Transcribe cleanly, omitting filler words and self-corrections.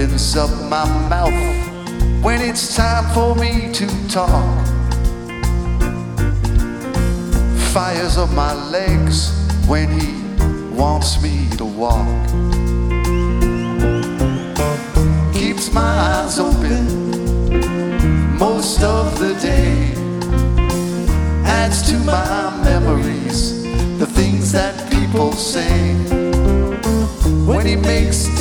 opens up my mouth when it's time for me to talk. Fires up my legs when he wants me to walk. Keeps my eyes open most of the day. Adds to my memories the things that people say. When he makes